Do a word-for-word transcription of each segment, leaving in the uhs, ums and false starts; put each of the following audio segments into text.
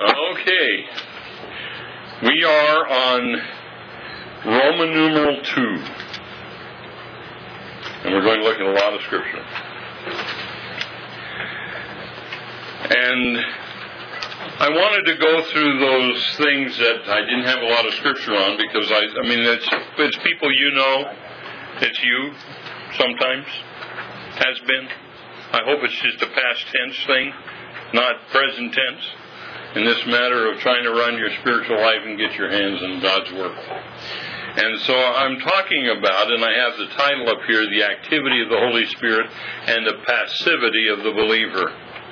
Okay. We are on Roman numeral two. And we're going to look at a lot of Scripture. And I wanted to go through those things that I didn't have a lot of Scripture on because, I, I mean, it's, it's people you know. It's you, sometimes. Has been. I hope it's just a past tense thing, not present tense, in this matter of trying to run your spiritual life and get your hands on God's Word. And so I'm talking about, and I have the title up here, the activity of the Holy Spirit and the passivity of the believer.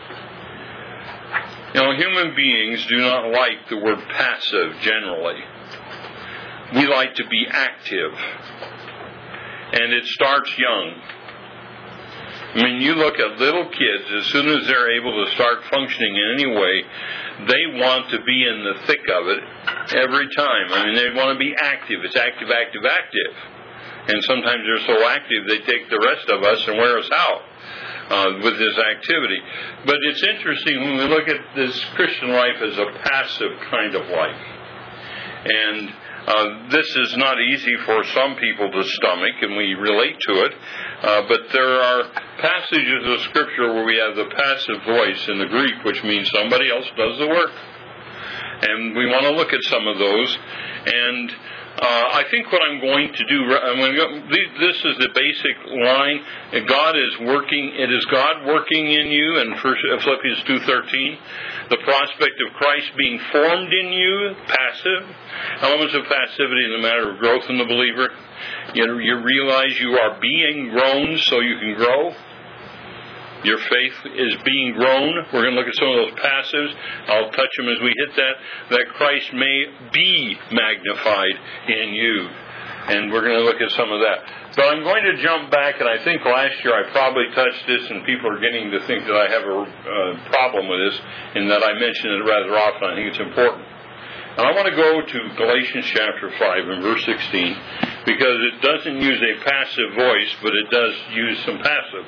You know, human beings do not like the word passive generally. We like to be active. And it starts young. I mean, you look at little kids, as soon as they're able to start functioning in any way, they want to be in the thick of it every time. I mean, they want to be active. It's active, active, active. And sometimes they're so active they take the rest of us and wear us out uh, with this activity. But it's interesting when we look at this Christian life as a passive kind of life. And Uh, this is not easy for some people to stomach, and we relate to it. Uh, but there are passages of Scripture where we have the passive voice in the Greek, which means somebody else does the work. And we want to look at some of those. And uh, I think what I'm going to do, I'm going to go, this is the basic line. God is working. It is God working in you in Philippians two thirteen. The prospect of Christ being formed in you, passive. Elements of passivity in the matter of growth in the believer. You, you realize you are being grown so you can grow. Your faith is being grown. We're going to look at some of those passives. I'll touch them as we hit that. That Christ may be magnified in you. And we're going to look at some of that. But I'm going to jump back, and I think last year I probably touched this, and people are getting to think that I have a uh, problem with this, in that I mention it rather often. I think it's important. And I want to go to Galatians chapter five and verse sixteen, because it doesn't use a passive voice, but it does use some passive.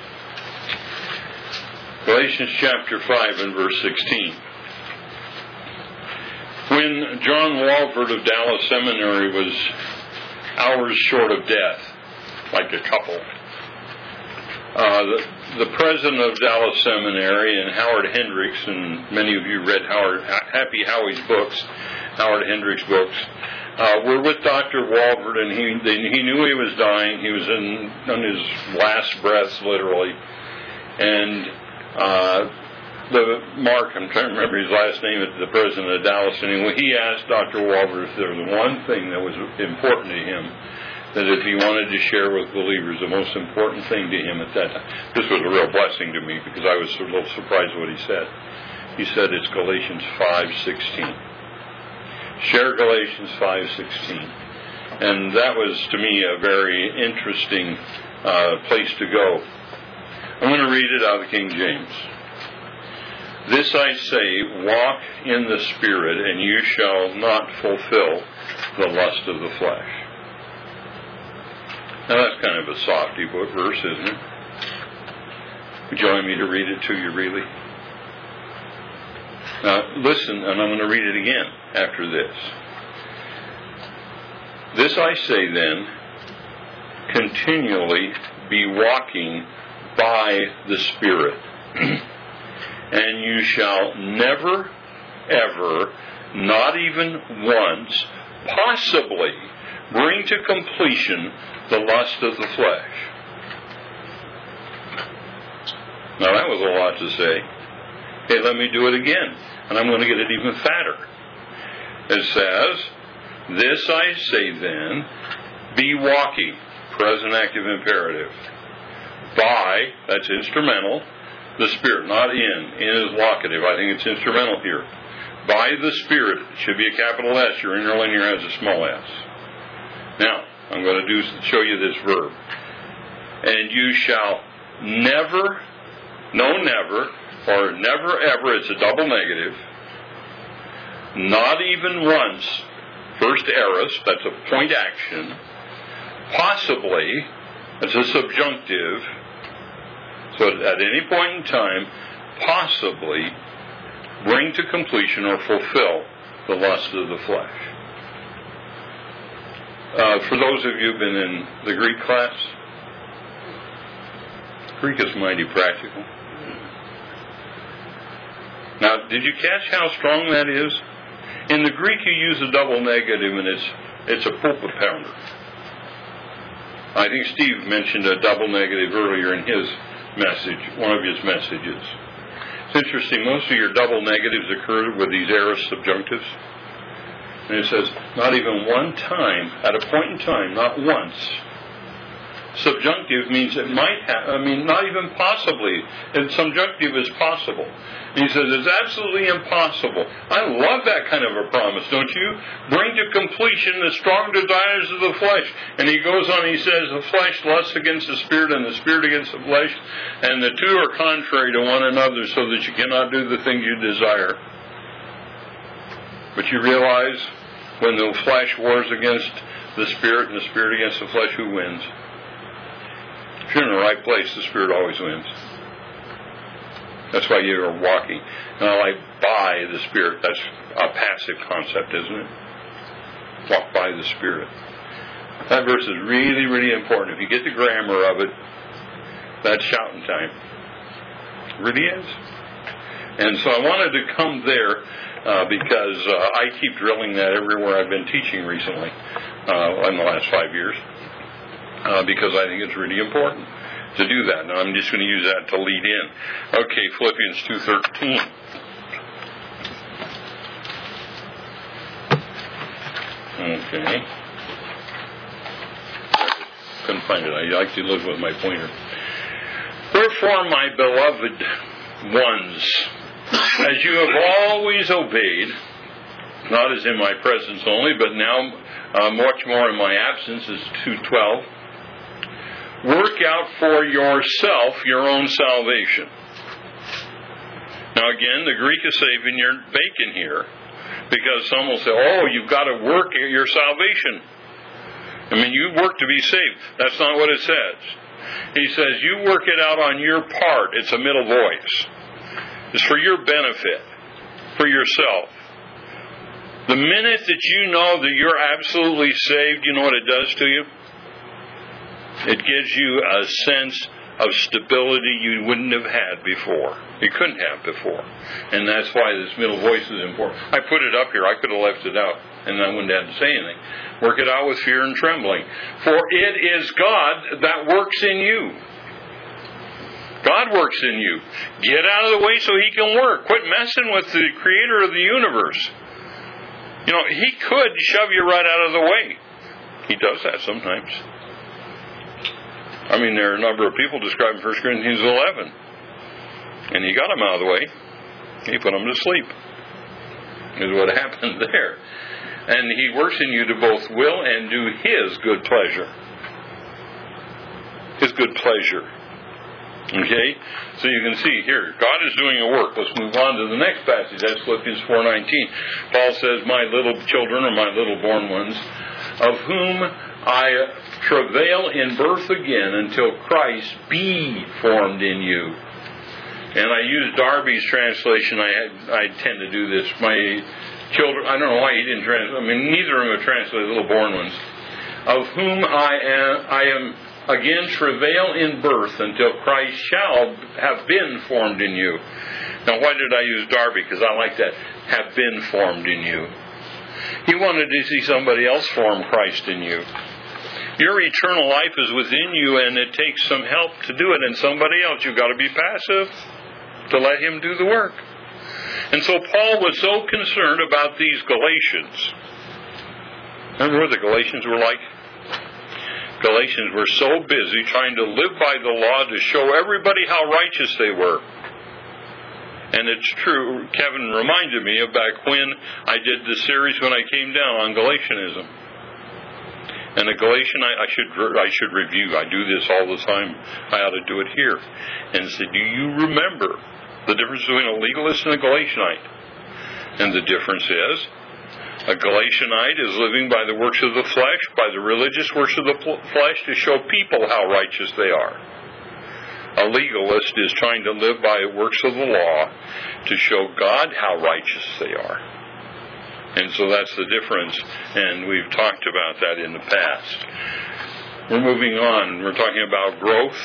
Galatians chapter five and verse sixteen. When John Walford of Dallas Seminary was hours short of death, like a couple, uh, the, the president of Dallas Seminary and Howard Hendricks, and many of you read Howard Happy Howie's books, Howard Hendricks' books, uh, were with Doctor Walford, and he they, he knew he was dying. He was in on his last breaths, literally, and uh, the Mark, I'm trying to remember his last name, the president of Dallas, and he asked Doctor Walford if there was one thing that was important to him, that if he wanted to share with believers, the most important thing to him at that time. This was a real blessing to me because I was a little surprised what he said. He said it's Galatians five sixteen. Share Galatians five sixteen. And that was, to me, a very interesting uh, place to go. I'm going to read it out of the King James. This I say, walk in the Spirit, and you shall not fulfill the lust of the flesh. Now that's kind of a softy verse, isn't it? Would you like me to read it to you, really? Now listen, and I'm going to read it again after this. This I say then, continually be walking by the Spirit. And you shall never, ever, not even once, possibly bring to completion the lust of the flesh. Now that was a lot to say. Okay, let me do it again. And I'm going to get it even fatter. It says, this I say then, be walking, present active imperative, by, that's instrumental, the Spirit, not in. In is locative. I think it's instrumental here. By the Spirit. It should be a capital S. Your interlinear has a small s. Now, I'm going to do show you this verb. And you shall never, no never, or never ever, it's a double negative, not even once, first aorist, that's a point action, possibly, that's a subjunctive, so at any point in time, possibly bring to completion or fulfill the lust of the flesh. Uh, for those of you who've been in the Greek class, Greek is mighty practical. Now, did you catch how strong that is? In the Greek, you use a double negative, and it's it's a pulpit pounder. I think Steve mentioned a double negative earlier in his message, one of his messages. It's interesting, most of your double negatives occur with these aorist subjunctives. And it says, not even one time, at a point in time, not once. Subjunctive means it might have, I mean, not even possibly. And subjunctive is possible. And he says, it's absolutely impossible. I love that kind of a promise, don't you? Bring to completion the strong desires of the flesh. And he goes on, he says, the flesh lusts against the spirit and the spirit against the flesh. And the two are contrary to one another so that you cannot do the things you desire. But you realize when the flesh wars against the spirit and the spirit against the flesh, who wins? If you're in the right place, the spirit always wins. That's why you are walking. Not like by the spirit. That's a passive concept, isn't it? Walk by the spirit. That verse is really, really important. If you get the grammar of it, that's shouting time. It really is. And so I wanted to come there uh, because uh, I keep drilling that everywhere I've been teaching recently uh, in the last five years. Uh, because I think it's really important to do that. And I'm just going to use that to lead in. Okay, Philippians two thirteen. Okay. Couldn't find it. I like to live with my pointer. Wherefore, my beloved ones, as you have always obeyed, not as in my presence only, but now uh, much more in my absence, is two twelve. Work out for yourself your own salvation. Now again, the Greek is saving your bacon here, because some will say, oh, you've got to work at your salvation. I mean, you work to be saved. That's not what it says. He says, you work it out on your part. It's a middle voice. It's for your benefit, for yourself. The minute that you know that you're absolutely saved, you know what it does to you? It gives you a sense of stability you wouldn't have had before. You couldn't have before. And that's why this middle voice is important. I put it up here. I could have left it out, and I wouldn't have to say anything. Work it out with fear and trembling. For it is God that works in you. God works in you. Get out of the way so He can work. Quit messing with the Creator of the universe. You know, He could shove you right out of the way. He does that sometimes. I mean, there are a number of people describing First Corinthians eleven. And He got them out of the way. He put them to sleep. Is what happened there. And He works in you to both will and do His good pleasure. His good pleasure. Okay? So you can see here, God is doing a work. Let's move on to the next passage. That's Philippians four nineteen. Paul says, my little children, or my little born ones, of whom I travail in birth again until Christ be formed in you. And I use Darby's translation. I I tend to do this. My children, I don't know why he didn't translate. I mean, neither of them have translated little born ones. Of whom I am, I am again travail in birth until Christ shall have been formed in you. Now, why did I use Darby? Because I like that. Have been formed in you. He wanted to see somebody else form Christ in you. Your eternal life is within you, and it takes some help to do it in somebody else. You've got to be passive to let Him do the work. And so Paul was so concerned about these Galatians. Remember what the Galatians were like? Galatians were so busy trying to live by the law to show everybody how righteous they were. And it's true, Kevin reminded me of back when I did the series when I came down on Galatianism. And the Galatian, I, I should I should review. I do this all the time. I ought to do it here. And say, do you remember the difference between a legalist and a Galatianite? And the difference is, a Galatianite is living by the works of the flesh, by the religious works of the flesh, to show people how righteous they are. A A legalist is trying to live by works of the law to show God how righteous they are. And so that's the difference, and we've talked about that in the past. We're moving on. We're talking about growth.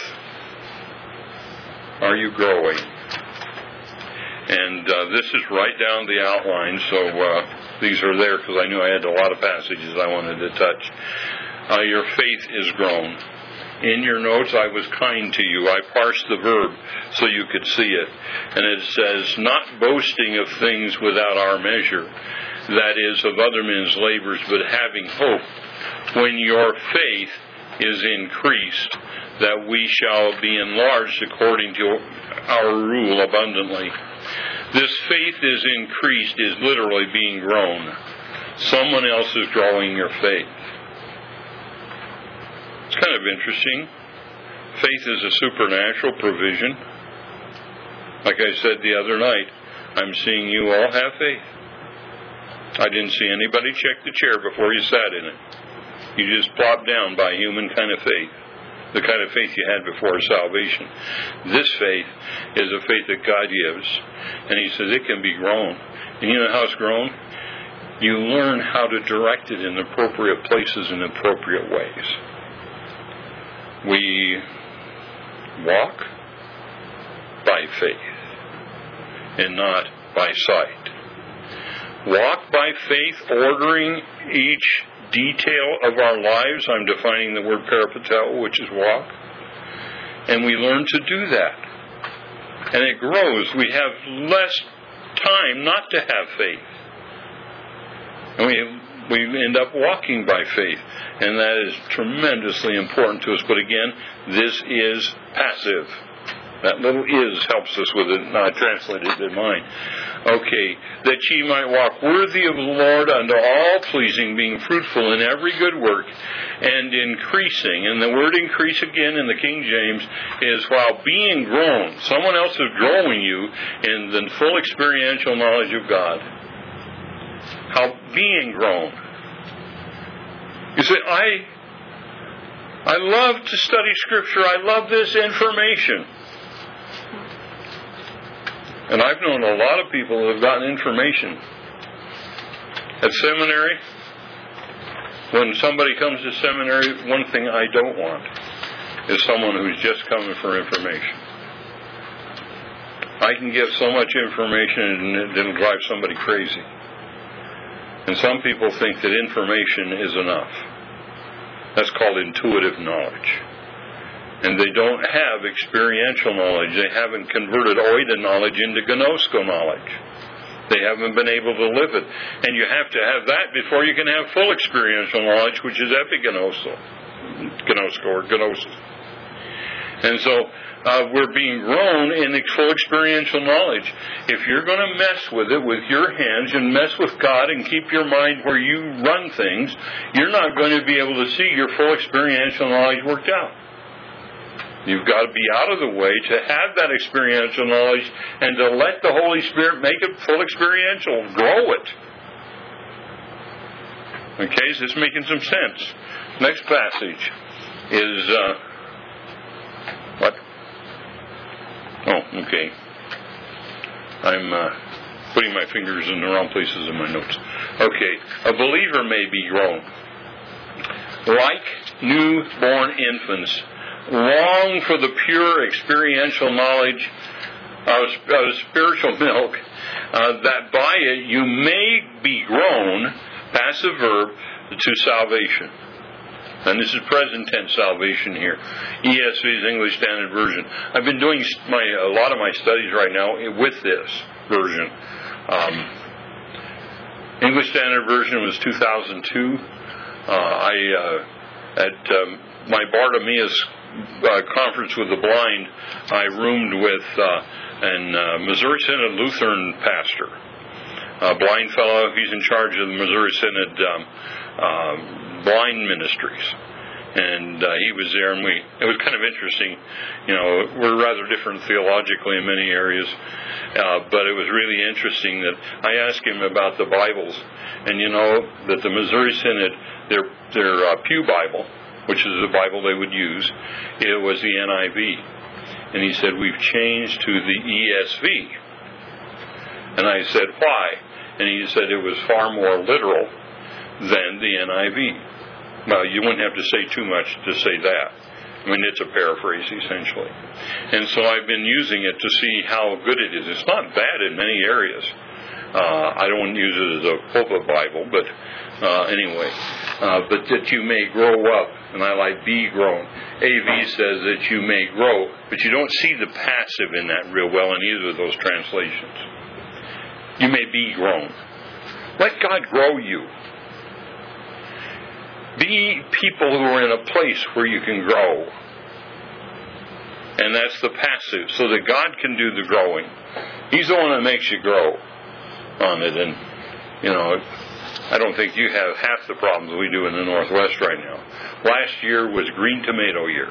Are you growing? And uh, this is right down the outline, so uh, these are there because I knew I had a lot of passages I wanted to touch. Uh, your faith is grown. In your notes, I was kind to you. I parsed the verb so you could see it. And it says, not boasting of things without our measure, that is, of other men's labors, but having hope, when your faith is increased, that we shall be enlarged according to our rule abundantly. This faith is increased is literally being grown. Someone else is growing your faith. It's kind of interesting. Faith is a supernatural provision. Like I said the other night, I'm seeing you all have faith. I didn't see anybody check the chair before you sat in it. You just plopped down by human kind of faith. The kind of faith you had before salvation. This faith is a faith that God gives. And He says it can be grown. And you know how it's grown? You learn how to direct it in appropriate places in appropriate ways. We walk by faith and not by sight. Walk by faith, ordering each detail of our lives. I'm defining the word peripateo, which is walk. And we learn to do that. And it grows. We have less time not to have faith. And we we end up walking by faith. And that is tremendously important to us. But again, this is passive. That little is helps us with it. Not translated in mine. Okay, that ye might walk worthy of the Lord unto all pleasing, being fruitful in every good work, and increasing. And the word increase again in the King James is while being grown. Someone else is growing you in the full experiential knowledge of God. How being grown. You say, I, I love to study Scripture. I love this information. And I've known a lot of people who have gotten information. At seminary, when somebody comes to seminary, one thing I don't want is someone who's just coming for information. I can give so much information and it'll drive somebody crazy. And some people think that information is enough. That's called intuitive knowledge. And they don't have experiential knowledge. They haven't converted oida knowledge into gnosko knowledge. They haven't been able to live it. And you have to have that before you can have full experiential knowledge, which is epignosko, gnosko or gnosis. And so uh, we're being grown in the full experiential knowledge. If you're going to mess with it with your hands and mess with God and keep your mind where you run things, you're not going to be able to see your full experiential knowledge worked out. You've got to be out of the way to have that experiential knowledge and to let the Holy Spirit make it full experiential. Grow it. Okay, is this making some sense? Next passage is, uh, what? Oh, okay. I'm uh, putting my fingers in the wrong places in my notes. Okay, a believer may be grown. Like newborn infants, long for the pure experiential knowledge of, of spiritual milk, uh, that by it you may be grown, passive verb, to salvation. And this is present tense salvation here. E S V's English Standard Version. I've been doing my a lot of my studies right now with this version. Um, English Standard Version was two thousand two. Uh, I uh, at um, my Bartimaeus Uh, conference with the blind, I roomed with uh, an uh, Missouri Synod Lutheran pastor, a blind fellow. He's in charge of the Missouri Synod um, uh, blind ministries, and uh, he was there, and we. It was kind of interesting. You know, we're rather different theologically in many areas, uh, but it was really interesting that I asked him about the Bibles, and you know that the Missouri Synod, their their uh, Pew Bible, which is the Bible they would use, it was the N I V. And he said, we've changed to the E S V. And I said, why? And he said it was far more literal than the N I V. Well, you wouldn't have to say too much to say that. I mean, it's a paraphrase, essentially. And so I've been using it to see how good it is. It's not bad in many areas. Uh, I don't use it as a pulpit Bible, but uh, anyway. Uh, but that you may grow up, and I like be grown. A V says that you may grow, but you don't see the passive in that real well in either of those translations. You may be grown. Let God grow you. Be people who are in a place where you can grow. And that's the passive, so that God can do the growing. He's the one that makes you grow on it. And, you know, I don't think you have half the problems we do in the Northwest right now. Last year was green tomato year.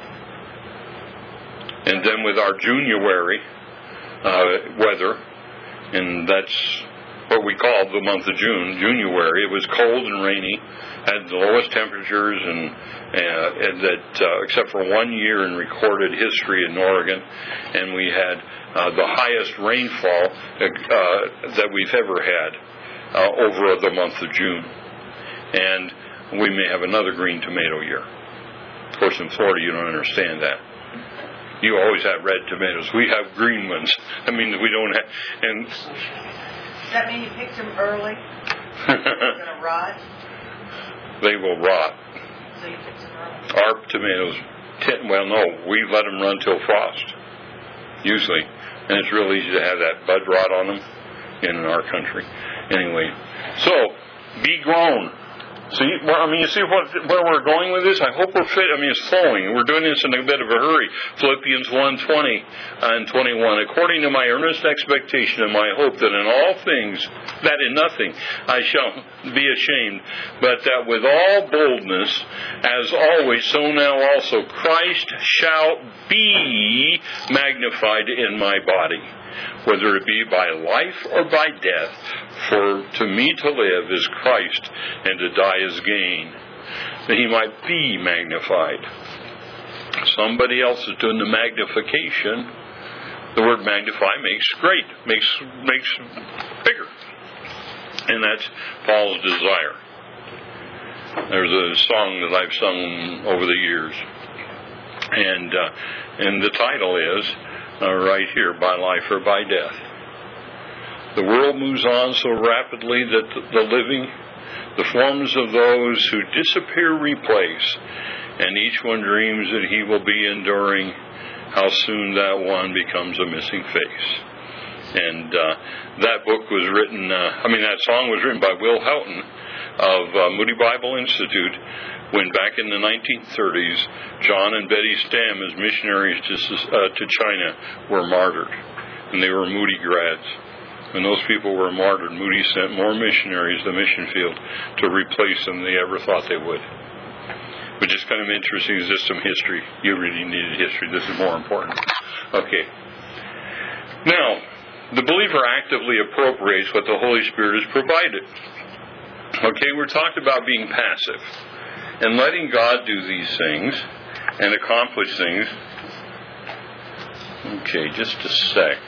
And then with our January uh, weather, and that's what we called the month of June, January, it was cold and rainy, had the lowest temperatures, and, uh, and that uh, except for one year in recorded history in Oregon, and we had uh, the highest rainfall uh, that we've ever had uh, over the month of June. And we may have another green tomato year. Of course, in Florida, you don't understand that. You always have red tomatoes. We have green ones. I mean, we don't have... And does that mean you picked them early? They're going to rot? They will rot. So you picked them early? Our tomatoes, ten, well, no, we let them run till frost, usually. And it's real easy to have that bud rot on them in our country. Anyway, so, be grown. See, well, I mean, you see what, where we're going with this? I hope we're fit. I mean, it's flowing. We're doing this in a bit of a hurry. Philippians one twenty and twenty-one. According to my earnest expectation and my hope that in all things, that in nothing, I shall be ashamed, but that with all boldness, as always, so now also, Christ shall be magnified in my body, whether it be by life or by death. For to me to live is Christ, and to die is gain, that he might be magnified. Somebody else is doing the magnification. The word magnify makes great, makes makes bigger. And that's Paul's desire. There's a song that I've sung over the years. And uh, and the title is, uh, right here, By Life or By Death. The world moves on so rapidly that the living, the forms of those who disappear replace, and each one dreams that he will be enduring, how soon that one becomes a missing face. And uh, that book was written, uh, I mean that song was written by Will Houghton of uh, Moody Bible Institute, when back in the nineteen thirties, John and Betty Stam, as missionaries to, uh, to China, were martyred. And they were Moody grads. When those people were martyred, Moody sent more missionaries to the mission field to replace them than they ever thought they would. But just kind of interesting is just some history. You really needed history. This is more important. Okay. Now, the believer actively appropriates what the Holy Spirit has provided. Okay, we're talking about being passive and letting God do these things and accomplish things. Okay, just a sec.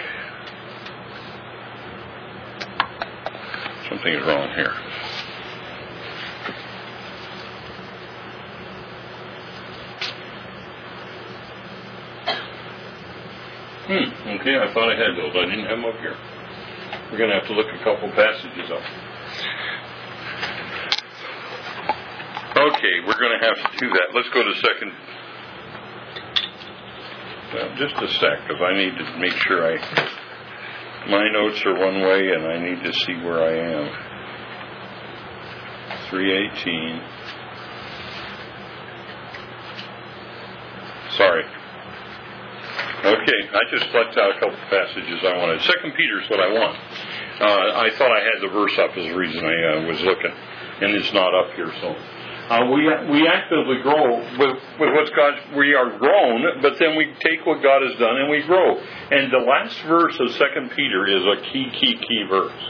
Something is wrong here. Hmm, okay, I thought I had those. I didn't have them up here. We're going to have to look a couple passages up. Okay, we're going to have to do that. Let's go to second. Well, just a sec, because I need to make sure I... My notes are one way, and I need to see where I am. three eighteen. Sorry. Okay, I just left out a couple passages I wanted. Second Peter is what I want. Uh, I thought I had the verse up as the reason I uh, was looking, and it's not up here, so... Uh, we we actively grow with, with what's God. We are grown, but then we take what God has done and we grow. And the last verse of Second Peter is a key, key, key verse.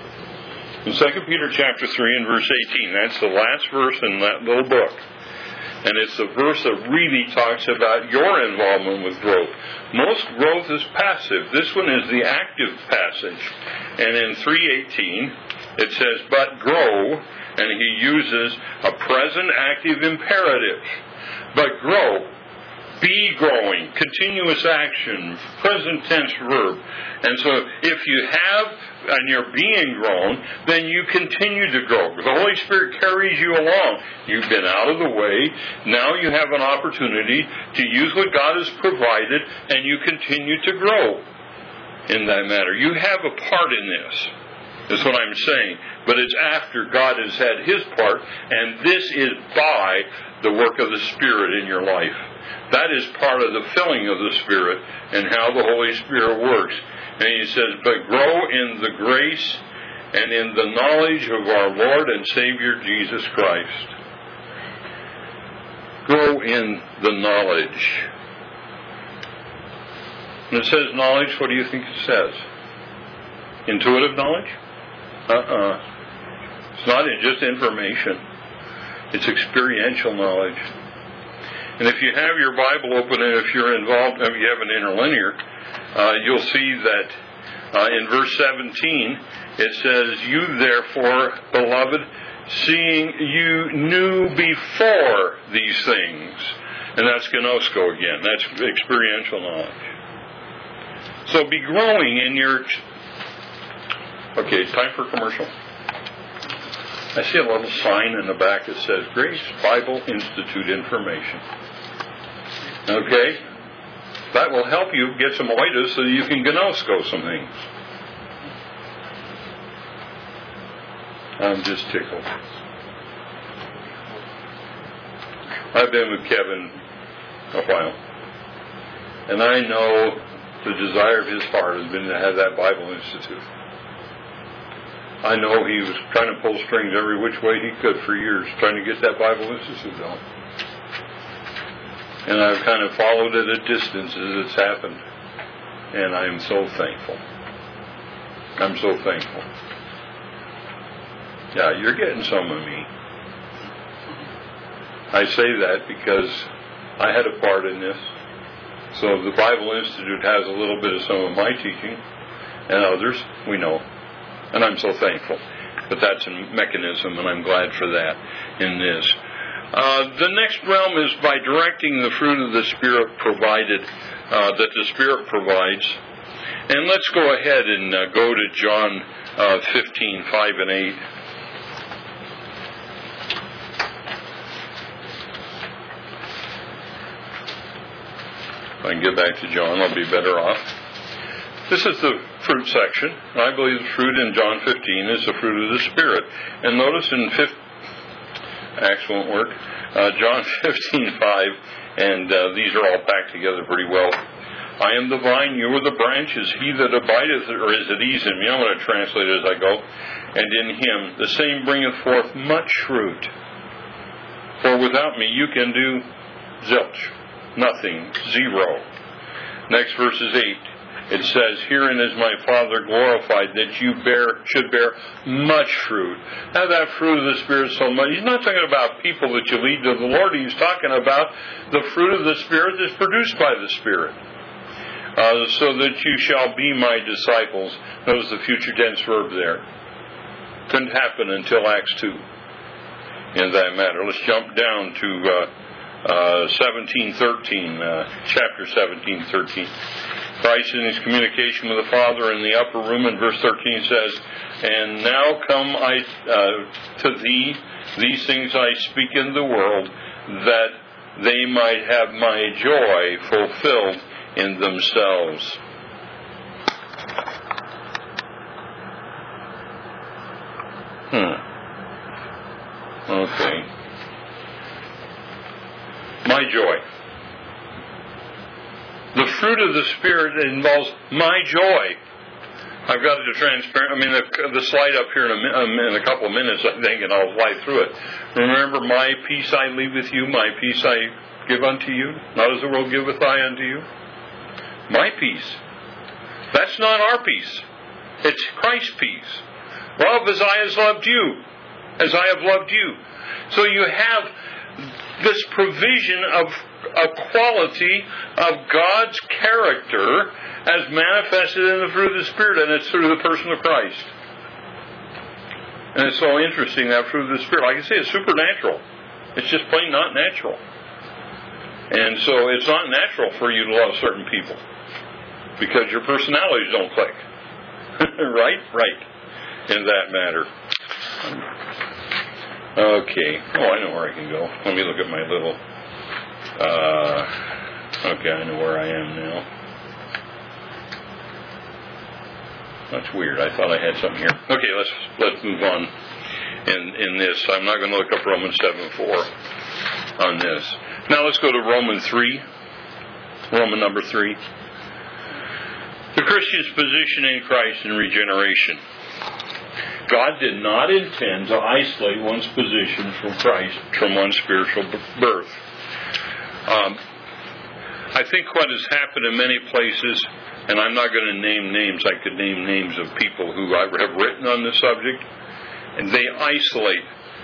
In Second Peter chapter three and verse eighteen, that's the last verse in that little book. And it's the verse that really talks about your involvement with growth. Most growth is passive. This one is the active passage. And in three eighteen, it says, but grow, and he uses a present active imperative. But grow. Be growing, continuous action, present tense verb. And so if you have and you're being grown, then you continue to grow. The Holy Spirit carries you along. You've been out of the way. Now you have an opportunity to use what God has provided, and you continue to grow in that matter. You have a part in this. That's what I'm saying. But it's after God has had His part, and this is by the work of the Spirit in your life. That is part of the filling of the Spirit and how the Holy Spirit works. And he says, but grow in the grace and in the knowledge of our Lord and Savior Jesus Christ. Grow in the knowledge. When it says knowledge, what do you think it says? Intuitive knowledge? Uh-uh. It's not just information. It's experiential knowledge. And if you have your Bible open, and if you're involved, if you have an interlinear, uh, you'll see that uh, in verse seventeen, it says, you therefore, beloved, seeing you knew before these things. And that's gnosko again. That's experiential knowledge. So be growing in your... Okay, time for commercial. I see a little sign in the back that says Grace Bible Institute information. Okay? That will help you get some oitas so you can gnosko some things. I'm just tickled. I've been with Kevin a while. And I know the desire of his heart has been to have that Bible Institute. I know he was trying to pull strings every which way he could for years, trying to get that Bible Institute going. And I've kind of followed it at distance as it's happened. And I'm so thankful. I'm so thankful. Yeah, you're getting some of me. I say that because I had a part in this. So the Bible Institute has a little bit of some of my teaching, and others, we know. And I'm so thankful. But that's a mechanism, and I'm glad for that in this. Uh, the next realm is by directing the fruit of the Spirit provided, uh, that the Spirit provides. And let's go ahead and uh, go to John uh, fifteen, five and eight. If I can get back to John, I'll be better off. This is the fruit section. I believe the fruit in John fifteen is the fruit of the Spirit. And notice in fifteen, Acts won't work, uh, John fifteen, five, and uh, these are all packed together pretty well. I am the vine, you are the branches. He that abideth, or is at ease in me, I'm going to translate it as I go. And in him, the same bringeth forth much fruit. For without me you can do zilch, nothing, zero. Next verse is eight. It says, herein is my Father glorified, that you bear should bear much fruit. Now that fruit of the Spirit so much. He's not talking about people that you lead to the Lord. He's talking about the fruit of the Spirit that's produced by the Spirit. Uh, so that you shall be my disciples. Notice the future tense verb there. Couldn't happen until Acts two. In that matter. Let's jump down to uh, uh, seventeen thirteen, uh, chapter seventeen thirteen. Christ in his communication with the Father in the upper room in verse thirteen says, and now come I uh, to thee, these things I speak in the world, that they might have my joy fulfilled in themselves. Hmm. Okay. My joy. The fruit of the Spirit involves my joy. I've got to transparent. I mean, the, the slide up here in a, in a couple of minutes, I think, and I'll fly through it. Remember, my peace I leave with you, my peace I give unto you. Not as the world giveth I unto you. My peace. That's not our peace. It's Christ's peace. Love as I have loved you, as I have loved you. So you have this provision of a quality of God's character as manifested in the fruit of the Spirit, and it's through the person of Christ. And it's so interesting, that fruit of the Spirit. Like I say, it's supernatural. It's just plain not natural. And so it's not natural for you to love certain people because your personalities don't click. Right? Right. In that matter. Okay. Oh, I know where I can go. Let me look at my little... Uh, okay, I know where I am now. That's weird. I thought I had something here. Okay, let's let's move on in, in this. I'm not going to look up Romans seven four on this. Now let's go to Romans three. Roman number three. The Christian's position in Christ in regeneration. God did not intend to isolate one's position from Christ from one's spiritual birth. Um, I think what has happened in many places, and I'm not going to name names, I could name names of people who I have written on the subject, and they isolate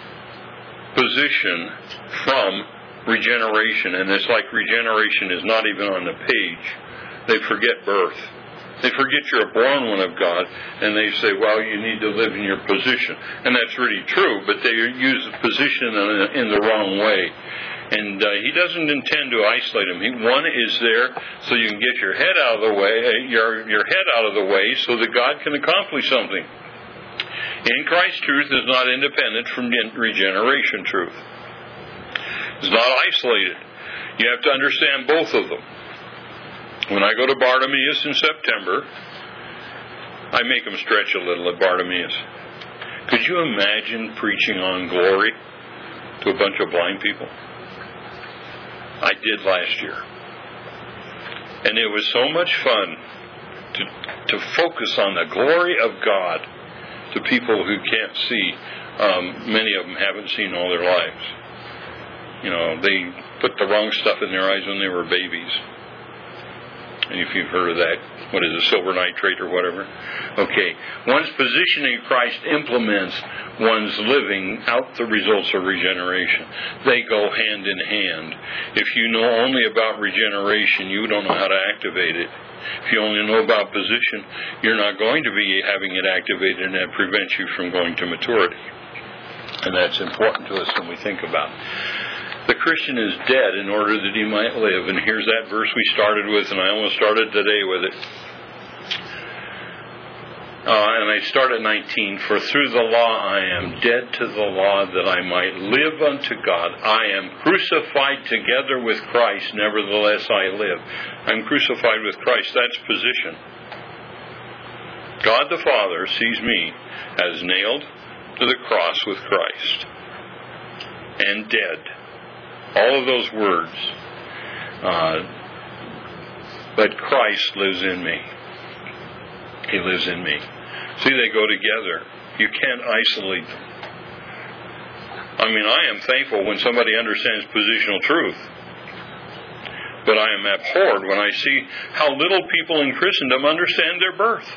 position from regeneration, and it's like regeneration is not even on the page. They forget birth. They forget you're a born one of God, and they say, well, you need to live in your position. And that's really true, but they use the position in, in the wrong way. And uh, he doesn't intend to isolate him. He, one is there so you can get your head out of the way, your, your head out of the way so that God can accomplish something. In Christ, truth is not independent from regeneration truth. It's not isolated. You have to understand both of them. When I go to Bartimaeus in September, I make them stretch a little at Bartimaeus. Could you imagine preaching on glory to a bunch of blind people? I did last year. And it was so much fun to, to focus on the glory of God to people who can't see. Um, many of them haven't seen all their lives. You know, they put the wrong stuff in their eyes when they were babies. And if you've heard of that, what is it, silver nitrate or whatever? Okay. One's position in Christ implements one's living out the results of regeneration. They go hand in hand. If you know only about regeneration, you don't know how to activate it. If you only know about position, you're not going to be having it activated, and that prevents you from going to maturity. And that's important to us when we think about it. The Christian is dead in order that he might live. And here's that verse we started with, and I almost started today with it. Uh, and I start at nineteen. For through the law I am dead to the law that I might live unto God. I am crucified together with Christ, nevertheless I live. I'm crucified with Christ. That's position. God the Father sees me as nailed to the cross with Christ and dead. All of those words. Uh, but Christ lives in me. He lives in me. See, they go together. You can't isolate them. I mean, I am thankful when somebody understands positional truth. But I am abhorred when I see how little people in Christendom understand their birth.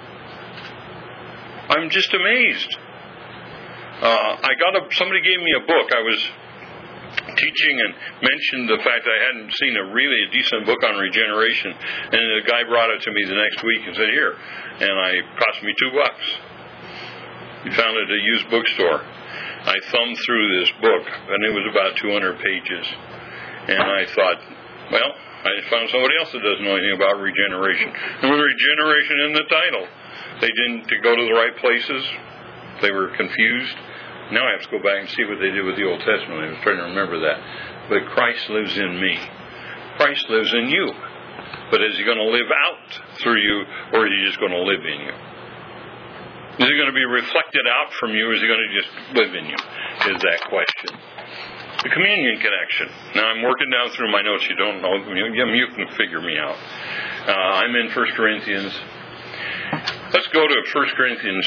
I'm just amazed. Uh, I got a, somebody gave me a book. I was teaching and mentioned the fact that I hadn't seen a really a decent book on regeneration, and the guy brought it to me the next week and said, here, and I cost me two bucks. He found it at a used bookstore. I thumbed through this book, and it was about two hundred pages, and I thought, well, I found somebody else that doesn't know anything about regeneration. And with regeneration in the title, they didn't go to the right places. They were confused. Now I have to go back and see what they did with the Old Testament. I was trying to remember that. But Christ lives in me. Christ lives in you. But is he going to live out through you, or is he just going to live in you? Is he going to be reflected out from you, or is he going to just live in you? Is that question. The communion connection. Now I'm working down through my notes. You don't know. You can figure me out. Uh, I'm in First Corinthians. Let's go to First Corinthians.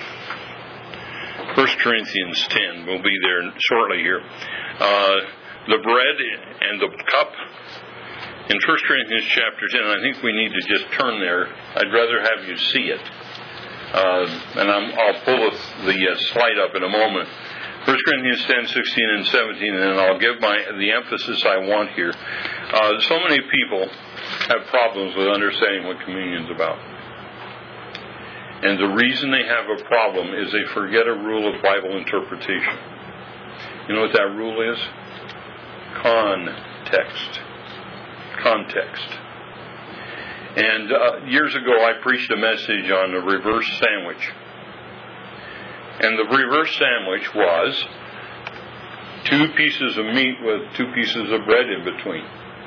First Corinthians ten. We'll be there shortly here. Uh, the bread and the cup in First Corinthians chapter ten. I think we need to just turn there. I'd rather have you see it. Uh, and I'm, I'll pull the uh, slide up in a moment. First Corinthians ten, sixteen, and seventeen, and I'll give my the emphasis I want here. Uh, so many people have problems with understanding what communion's about. And the reason they have a problem is they forget a rule of Bible interpretation. You know what that rule is? Context. Context. And uh, years ago I preached a message on the reverse sandwich. And the reverse sandwich was two pieces of meat with two pieces of bread in between.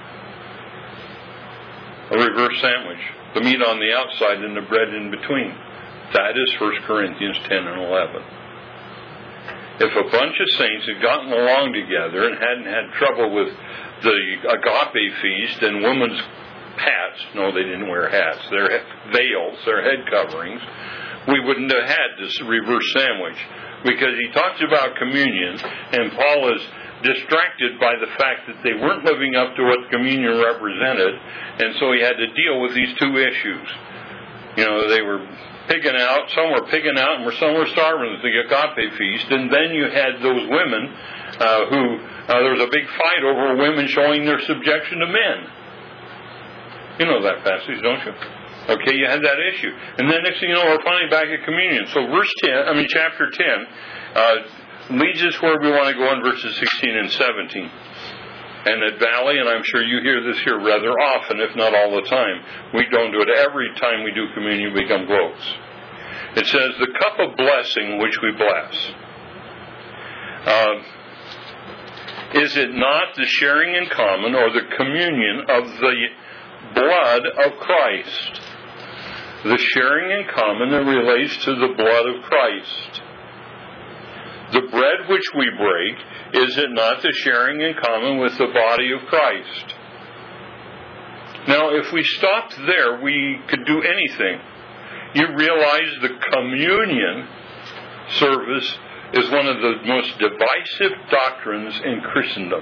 A reverse sandwich. The meat on the outside and the bread in between. That is First Corinthians ten and eleven. If a bunch of saints had gotten along together and hadn't had trouble with the agape feast and women's hats, no, they didn't wear hats, their veils, their head coverings, we wouldn't have had this reverse sandwich. Because he talks about communion, and Paul is distracted by the fact that they weren't living up to what communion represented, and so he had to deal with these two issues. You know, they were pigging out, some were pigging out, and some were starving at the agape feast, and then you had those women uh, who, uh, there was a big fight over women showing their subjection to men. You know that passage, don't you? Okay, you had that issue. And then next thing you know, we're finally back at communion. So verse ten, I mean chapter ten, uh, leads us where we want to go in verses sixteen and seventeen. And at Valley, and I'm sure you hear this here rather often, if not all the time, we don't do it every time we do communion, we come close. It says, the cup of blessing which we bless. Uh, is it not the sharing in common or the communion of the blood of Christ? The sharing in common that relates to the blood of Christ. The bread which we break, is it not the sharing in common with the body of Christ? Now, if we stopped there, we could do anything. You realize the communion service is one of the most divisive doctrines in Christendom.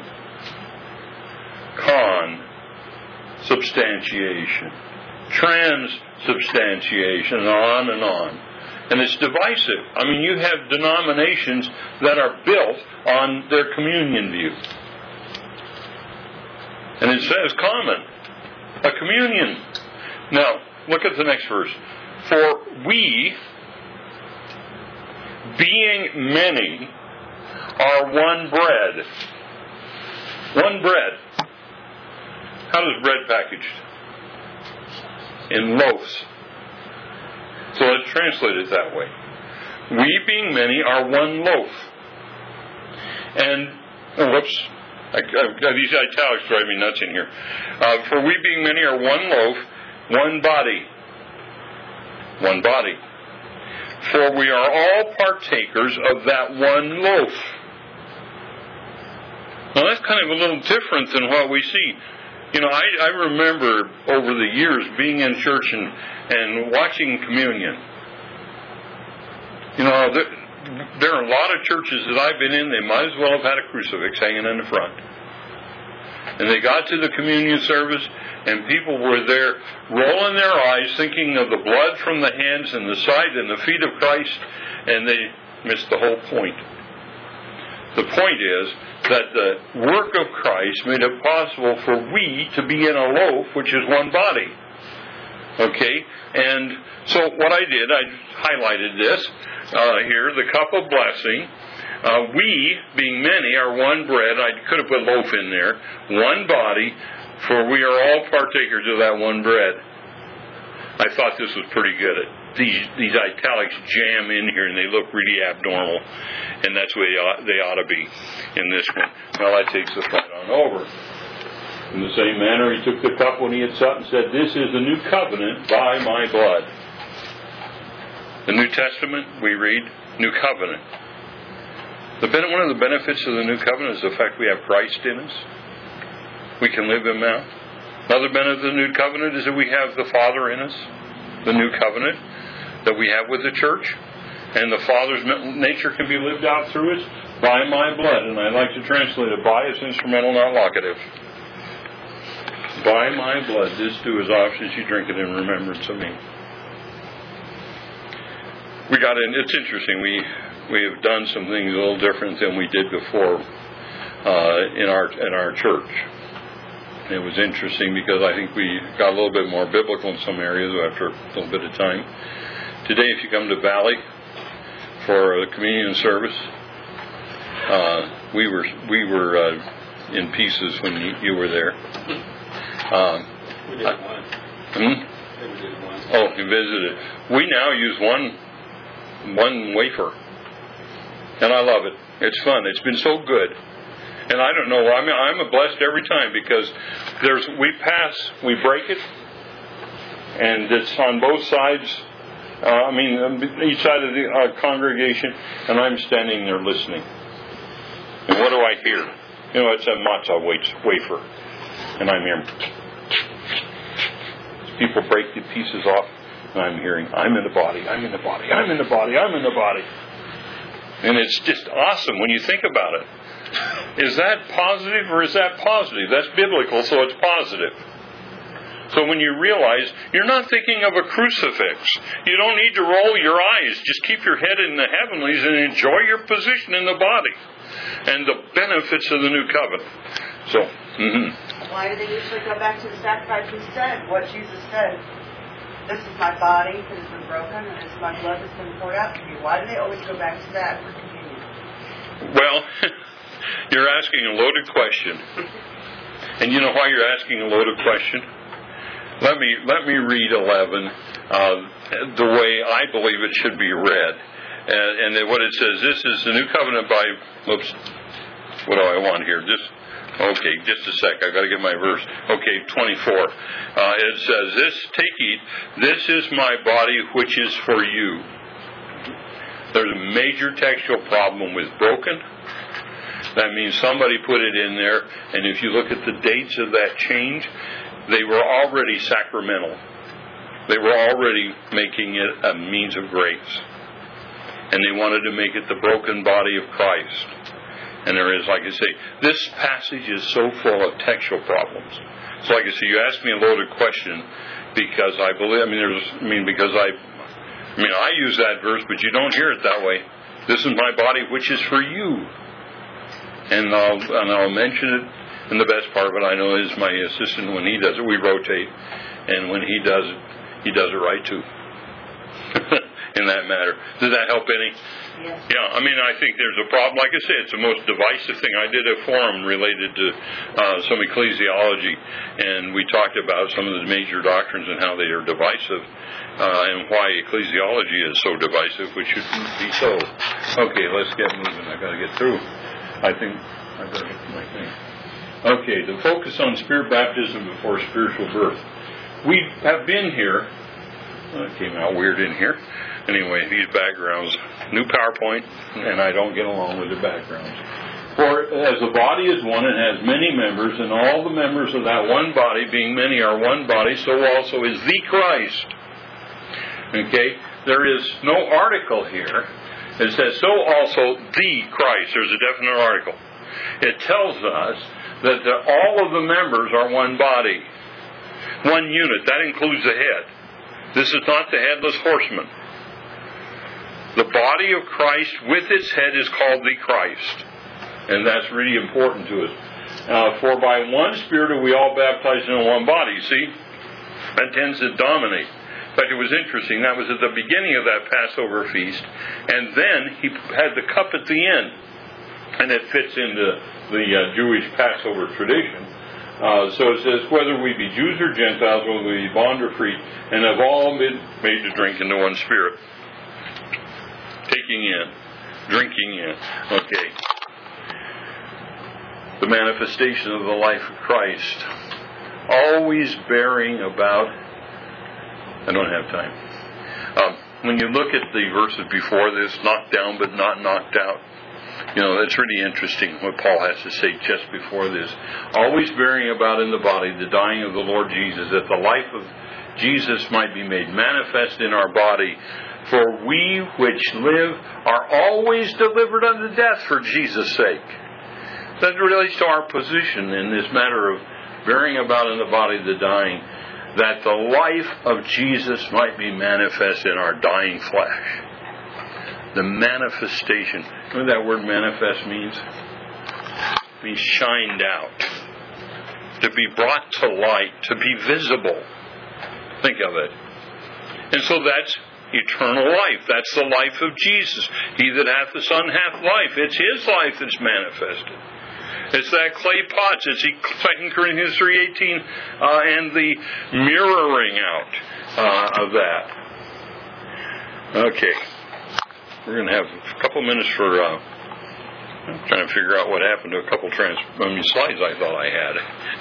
Consubstantiation, transubstantiation, and on and on. And it's divisive. I mean, you have denominations that are built on their communion view. And it says common. A communion. Now, look at the next verse. For we, being many, are one bread. One bread. How is bread packaged? In loaves. So let's translate it that way. We, being many, are one loaf. And, oh, whoops, I, I, these italics drive me nuts in here. Uh, for we, being many, are one loaf, one body. One body. For we are all partakers of that one loaf. Now that's kind of a little different than what we see. You know, I, I remember over the years being in church and, and watching communion. You know, there, there are a lot of churches that I've been in, they might as well have had a crucifix hanging in the front. And they got to the communion service, and people were there rolling their eyes, thinking of the blood from the hands and the side and the feet of Christ, and they missed the whole point. The point is that the work of Christ made it possible for we to be in a loaf, which is one body. Okay? And so what I did, I highlighted this uh, here, the cup of blessing. Uh, we, being many, are one bread. I could have put loaf in there. One body, for we are all partakers of that one bread. I thought this was pretty good. These these italics jam in here and they look really abnormal. And that's the way they ought, they ought to be in this one. Well, that takes us right on over. In the same manner, he took the cup when he had supped and said, this is the new covenant by my blood. The New Testament, we read, new covenant. The, one of the benefits of the new covenant is the fact we have Christ in us. We can live him out. Another benefit of the new covenant is that we have the Father in us. The new covenant that we have with the church. And the Father's nature can be lived out through us by my blood. And I like to translate it by as instrumental, not locative. By my blood, this do as often as you drink it in remembrance of me. We got in, it's interesting, we we have done some things a little different than we did before uh, in our in our church. It was interesting because I think we got a little bit more biblical in some areas after a little bit of time. Today, if you come to Valley for a communion service, uh, we were we were uh, in pieces when you, you were there. Uh, we did one. Hmm? We did one. Oh, you visited. We now use one one wafer, and I love it. It's fun. It's been so good. And I don't know. I'm I'm blessed every time because there's we pass, we break it, and it's on both sides. Uh, I mean, each side of the uh, congregation, and I'm standing there listening. And what do I hear? You know, it's a matzah wafer, and I'm hearing people break the pieces off, and I'm hearing, "I'm in the body. I'm in the body. I'm in the body. I'm in the body." And it's just awesome when you think about it. Is that positive or is that positive? That's biblical, so it's positive. So when you realize you're not thinking of a crucifix, you don't need to roll your eyes. Just keep your head in the heavenlies and enjoy your position in the body and the benefits of the new covenant. So, mm-hmm. Why do they usually go back to the sacrifice instead? What Jesus said. This is my body that has been broken, and this is my blood that's been poured out for you. Why do they always go back to that for communion? Well, you're asking a loaded question. And you know why you're asking a loaded question? Let me let me read eleven uh, the way I believe it should be read. And, and what it says, this is the new covenant by, oops, what do I want here? Just, okay, just a sec, I've got to get my verse. Okay, twenty-four. Uh, it says, this, take, eat, this is my body which is for you. There's a major textual problem with broken. That means somebody put it in there, and if you look at the dates of that change, they were already sacramental. They were already making it a means of grace. And they wanted to make it the broken body of Christ. And there is, like I say, this passage is so full of textual problems. So like I say, you asked me a loaded question because I believe, I mean, there's, I mean, because I, I mean, I use that verse, but you don't hear it that way. This is my body which is for you. And I'll, and I'll mention it, and the best part of it I know is my assistant, when he does it, we rotate, and when he does it, he does it right too. In that matter. Does that help any? Yes. Yeah, I mean, I think there's a problem. Like I say, it's the most divisive thing. I did a forum related to uh, some ecclesiology, and we talked about some of the major doctrines and how they are divisive, uh, and why ecclesiology is so divisive, which shouldn't be so. Okay, let's get moving. I've got to get through. I think I've got to get to my thing. Okay, the focus on spirit baptism before spiritual birth. We have been here. Well, it came out weird in here. Anyway, these backgrounds, new PowerPoint, and I don't get along with the backgrounds. For as the body is one and has many members, and all the members of that one body, being many, are one body, so also is the Christ. Okay? There is no article here. It says, so also the Christ. There's a definite article. It tells us that the, all of the members are one body, one unit. That includes the head. This is not the headless horseman. The body of Christ with its head is called the Christ. And that's really important to us. Uh, for by one Spirit are we all baptized in one body. See? That tends to dominate. In fact, it was interesting. That was at the beginning of that Passover feast. And then he had the cup at the end. And it fits into the uh, Jewish Passover tradition. Uh, so it says, whether we be Jews or Gentiles, whether we be bond or free, and have all been made to drink into one Spirit. Taking in. Drinking in. Okay. The manifestation of the life of Christ. Always bearing about... I don't have time. Um, when you look at the verses before this, knocked down but not knocked out, you know, that's really interesting what Paul has to say just before this. Always bearing about in the body the dying of the Lord Jesus, that the life of Jesus might be made manifest in our body. For we which live are always delivered unto death for Jesus' sake. That relates to our position in this matter of bearing about in the body the dying, that the life of Jesus might be manifest in our dying flesh. The manifestation. You know what that word manifest means? It means shined out. To be brought to light. To be visible. Think of it. And so that's eternal life. That's the life of Jesus. He that hath the Son hath life. It's His life that's manifested. It's that clay pots. It's Second Corinthians three eighteen uh, and the mirroring out uh, of that. Okay. We're going to have a couple minutes for uh, I'm trying to figure out what happened to a couple trans I mean, slides I thought I had.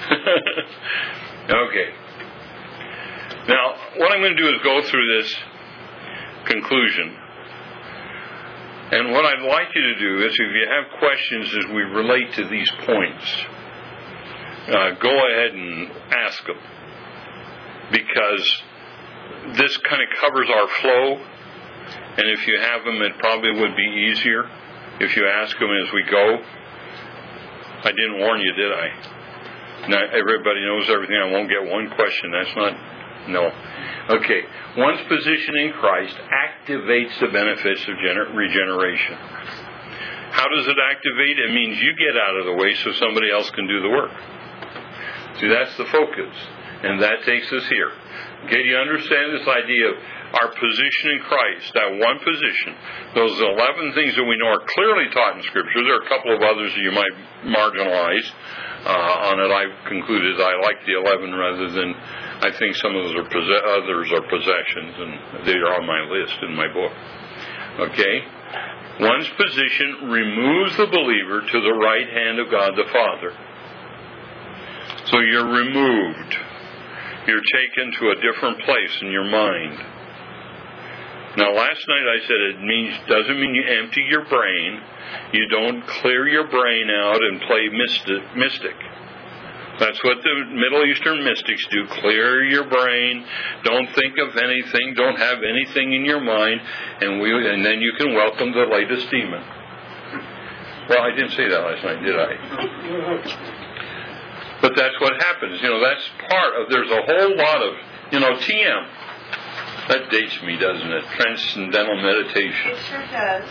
Okay. Now, what I'm going to do is go through this conclusion. And what I'd like you to do is, if you have questions as we relate to these points, uh, go ahead and ask them. Because this kind of covers our flow. And if you have them, it probably would be easier if you ask them as we go. I didn't warn you, did I? Not everybody knows everything. I won't get one question. That's not... No. Okay. One's position in Christ activates the benefits of gener- regeneration. How does it activate? It means you get out of the way so somebody else can do the work. See, that's the focus. And that takes us here. Okay, do you understand this idea of our position in Christ? That one position. Those eleven things that we know are clearly taught in Scripture. There are a couple of others that you might marginalize uh, on it. I've concluded I like the eleven rather than... I think some of those are possess- others are possessions, and they are on my list in my book. Okay? One's position removes the believer to the right hand of God the Father. So you're removed. You're taken to a different place in your mind. Now, last night I said it means doesn't mean you empty your brain. You don't clear your brain out and play mystic. mystic. That's what the Middle Eastern mystics do. Clear your brain. Don't think of anything. Don't have anything in your mind. And we, and then you can welcome the latest demon. Well, I didn't say that last night, did I? But that's what happens. You know, that's part of, there's a whole lot of, you know, T M. That dates me, doesn't it? Transcendental meditation. It sure does.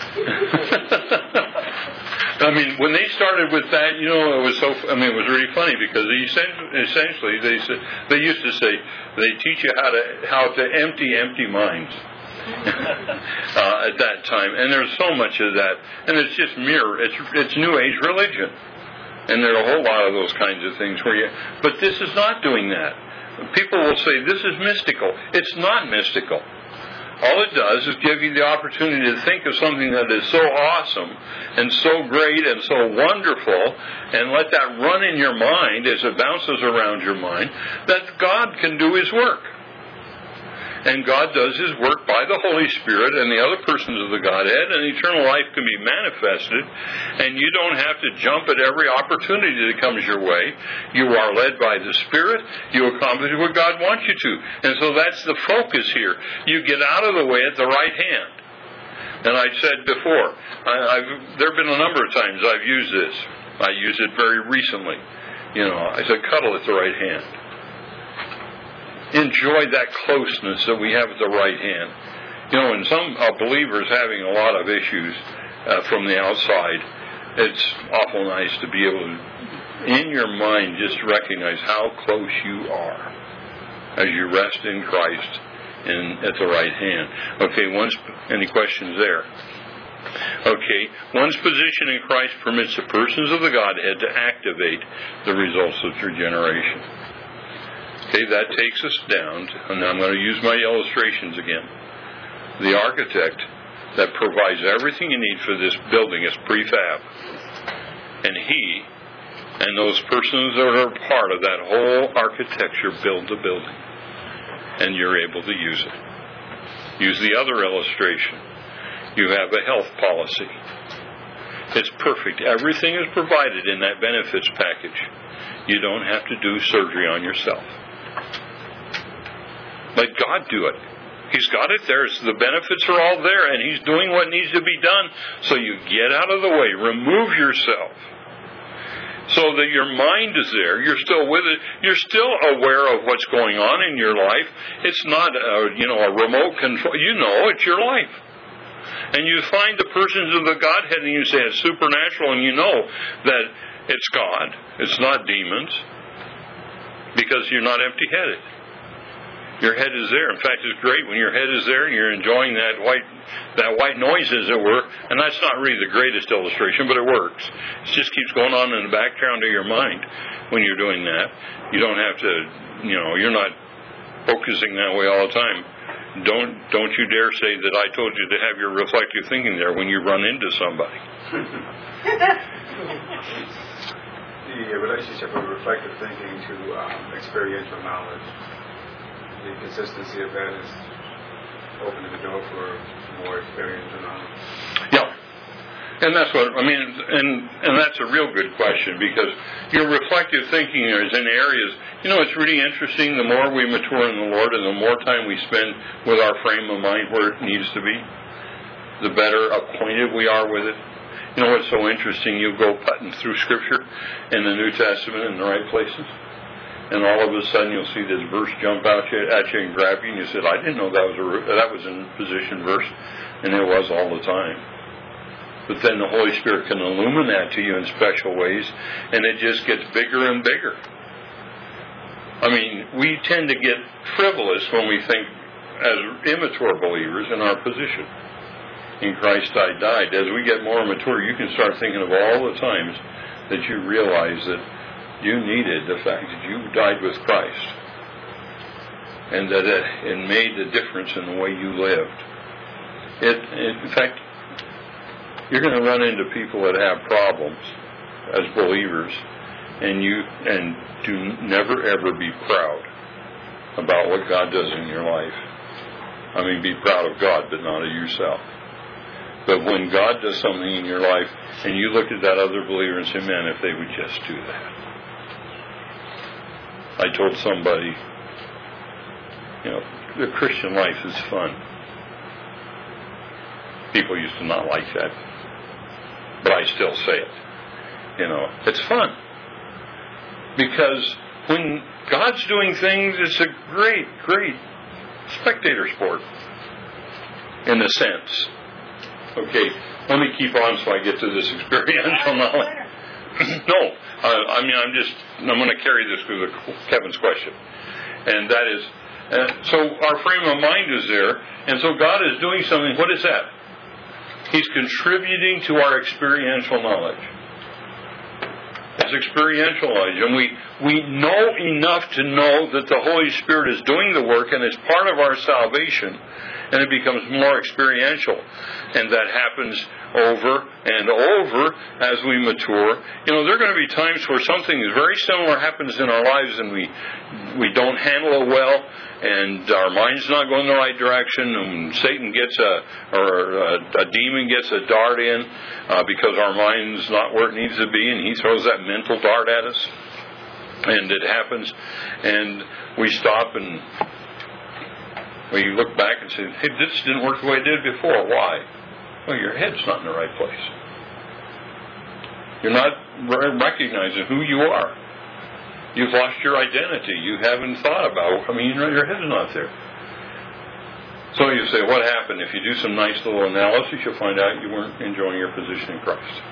I mean, when they started with that, you know, it was so. I mean, it was really funny because essentially they said they used to say they teach you how to how to empty empty minds uh, at that time, and there's so much of that, and it's just mirror. It's it's New Age religion, and there are a whole lot of those kinds of things where you. But this is not doing that. People will say this is mystical. It's not mystical. All it does is give you the opportunity to think of something that is so awesome and so great and so wonderful, and let that run in your mind as it bounces around your mind, that God can do His work. And God does His work by the Holy Spirit and the other persons of the Godhead, and eternal life can be manifested, and you don't have to jump at every opportunity that comes your way. You are led by the Spirit. You accomplish what God wants you to. And so that's the focus here. You get out of the way at the right hand. And I said before, I, I've, there have been a number of times I've used this. I used it very recently. You know, I said, cuddle at the right hand. Enjoy that closeness that we have at the right hand. You know, and some uh, believers having a lot of issues uh, from the outside, it's awful nice to be able to, in your mind, just recognize how close you are as you rest in Christ and at the right hand. Okay, once, any questions there? Okay, one's position in Christ permits the persons of the Godhead to activate the results of regeneration. Okay, that takes us down, to, and I'm going to use my illustrations again. The architect that provides everything you need for this building is prefab. And he and those persons that are part of that whole architecture build the building. And you're able to use it. Use the other illustration. You have a health policy. It's perfect. Everything is provided in that benefits package. You don't have to do surgery on yourself. Let God do it. He's got it there. So the benefits are all there, and He's doing what needs to be done. So you get out of the way. Remove yourself. So that your mind is there. You're still with it. You're still aware of what's going on in your life. It's not a, you know, a remote control. You know it's your life. And you find the persons of the Godhead and you say it's supernatural, and you know that it's God. It's not demons. Because you're not empty-headed. Your head is there. In fact, it's great when your head is there and you're enjoying that white that white noise, as it were. And that's not really the greatest illustration, but it works. It just keeps going on in the background of your mind when you're doing that. You don't have to, you know, you're not focusing that way all the time. Don't don't you dare say that I told you to have your reflective thinking there when you run into somebody. The relationship of reflective thinking to um, experiential knowledge, the consistency of that is opening the door for more experiential knowledge. Yeah. And that's what, I mean, and and that's a real good question, because your reflective thinking is in areas, you know, it's really interesting. The more we mature in the Lord and the more time we spend with our frame of mind where it needs to be, the better acquainted we are with it. You know what's so interesting? You go putting through Scripture in the New Testament in the right places, and all of a sudden you'll see this verse jump out at you and grab you, and you said, "I didn't know that was a that was in position verse," and it was all the time. But then the Holy Spirit can illumine that to you in special ways, and it just gets bigger and bigger. I mean, we tend to get frivolous when we think as immature believers in our position. In Christ I died. As we get more mature, you can start thinking of all the times that you realize that you needed the fact that you died with Christ, and that it, it made the difference in the way you lived. It, it, in fact, you're going to run into people that have problems as believers, and you and do never ever be proud about what God does in your life. I mean, be proud of God, but not of yourself. But when God does something in your life, and you look at that other believer and say, man, if they would just do that. I told somebody, you know, the Christian life is fun. People used to not like that, but I still say it. You know, it's fun. Because when God's doing things, it's a great, great spectator sport, in a sense. Okay, let me keep on so I get to this experiential knowledge. No, uh, I mean, I'm just, I'm going to carry this to Kevin's question. And that is, uh, so our frame of mind is there, and so God is doing something. What is that? He's contributing to our experiential knowledge. It's experiential knowledge, and we, we know enough to know that the Holy Spirit is doing the work, and it's part of our salvation, and it becomes more experiential. And that happens over and over as we mature. You know, there are going to be times where something very similar happens in our lives, and we we don't handle it well, and our mind's not going the right direction, and Satan gets a, or a, a demon gets a dart in uh, because our mind's not where it needs to be, and he throws that mental dart at us. And it happens, and we stop and we look back and say, hey, this didn't work the way it did before. Why? Well, your head's not in the right place. You're not recognizing who you are. You've lost your identity. You haven't thought about, I mean, your head's not there. So you say, what happened? If you do some nice little analysis, you'll find out you weren't enjoying your position in Christ.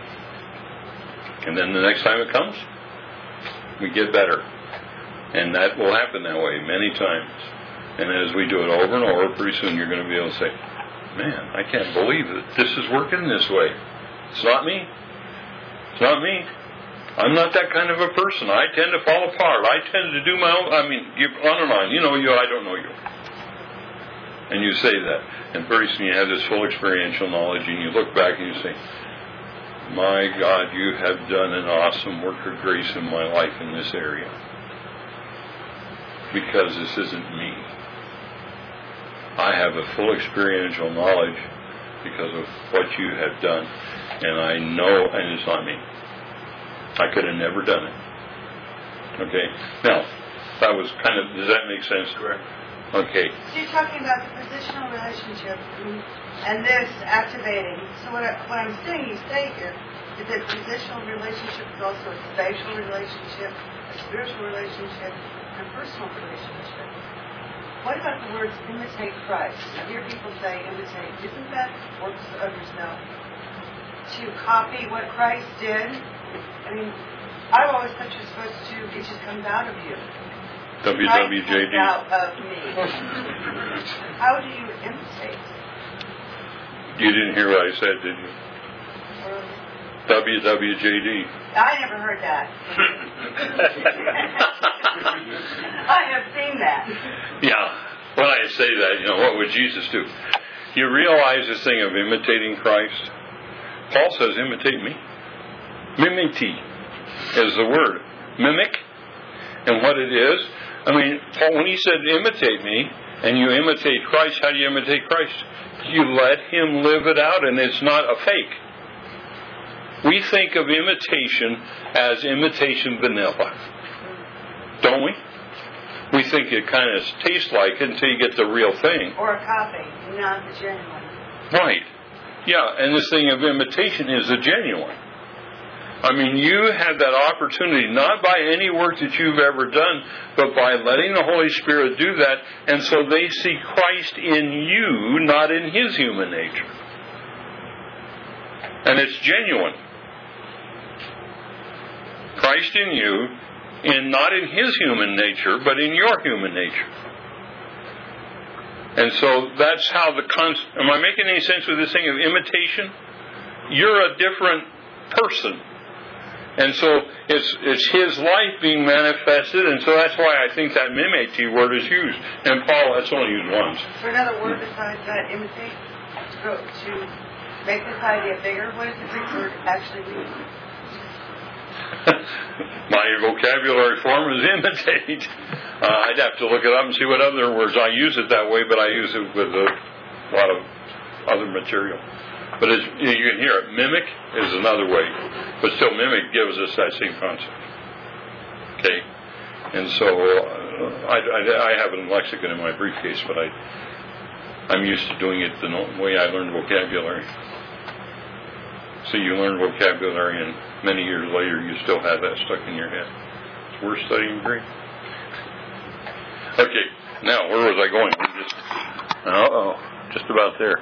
And then the next time it comes, we get better. And that will happen that way many times. And as we do it over and over, pretty soon you're going to be able to say, man, I can't believe that this is working this way. It's not me. It's not me. I'm not that kind of a person. I tend to fall apart. I tend to do my own, I mean, you, on and on. You know you, I don't know you. And you say that. And pretty soon you have this full experiential knowledge, and you look back and you say, my God, you have done an awesome work of grace in my life in this area. Because this isn't me. I have a full experiential knowledge because of what you have done. And I know, and it's not me. I could have never done it. Okay? Now, that was kind of, does that make sense? Correct. Okay. So you're talking about the positional relationship and this activating. So what, I, what I'm seeing you say here is that positional relationship is also a spatial relationship, a spiritual relationship, and a personal relationship. What about the words imitate Christ? I hear people say imitate. Isn't that works of yourself? To copy what Christ did? I mean, I've always thought you're supposed to, it just comes out of you. W W J D. Out of me. How do you imitate? You didn't hear what I said, did you? W W J D. I never heard that. I have seen that. Yeah. When I say that, you know, what would Jesus do? You realize this thing of imitating Christ? Paul says, imitate me. Mimiti is the word. Mimic. And what it is, I mean, Paul, when he said imitate me, and you imitate Christ, how do you imitate Christ? You let him live it out, and it's not a fake. We think of imitation as imitation vanilla. Don't we? We think it kind of tastes like it until you get the real thing. Or a copy, not the genuine. Right. Yeah, and this thing of imitation is the genuine. I mean, you have that opportunity, not by any work that you've ever done, but by letting the Holy Spirit do that, and so they see Christ in you, not in his human nature. And it's genuine. Christ in you, and not in his human nature, but in your human nature. And so that's how the concept... Am I making any sense with this thing of imitation? You're a different person. And so it's it's his life being manifested, and so that's why I think that mimeti word is used. And Paul, that's only used once. For another word besides that, imitate, to, go, to make this idea bigger, what does the Greek word actually mean? My vocabulary form is imitate. Uh, I'd have to look it up and see what other words. I use it that way, but I use it with a lot of other material. But as you can hear it, mimic is another way. But still, mimic gives us that same concept. Okay? And so uh, I, I, I have it in lexicon in my briefcase, but I, I'm used to doing it the way I learned vocabulary. So you learn vocabulary, and many years later you still have that stuck in your head. It's worth studying Greek. Okay, now where was I going? I'm just, uh-oh, just about there.